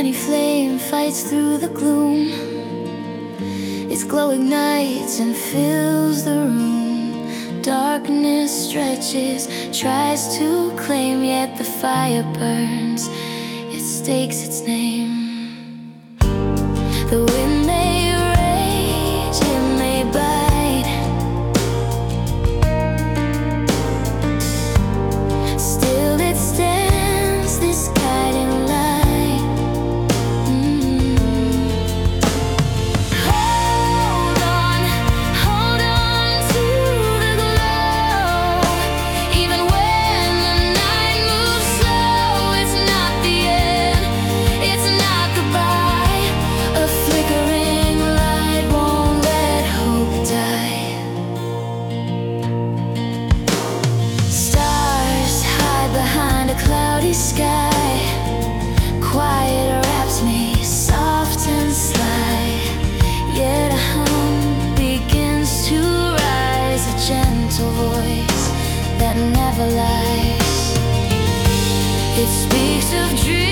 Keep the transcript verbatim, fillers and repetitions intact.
tiny flame fights through the gloom. Its glow ignites and fills the room. Darkness stretches, tries to claim, yet the fire burns. It stakes its name. The wind may rage, it may bite, still it stands, this guiding light. mm. Hold on, hold on to the glow. Even when the night moves slow, it's not the end, it's not goodbye. A flickering light won't let hope die. Stars hide behind a cloudy sky. Quiet wraps me soft and sly. Yet a hum begins to rise, a gentle voice that never lies. It speaks of dreams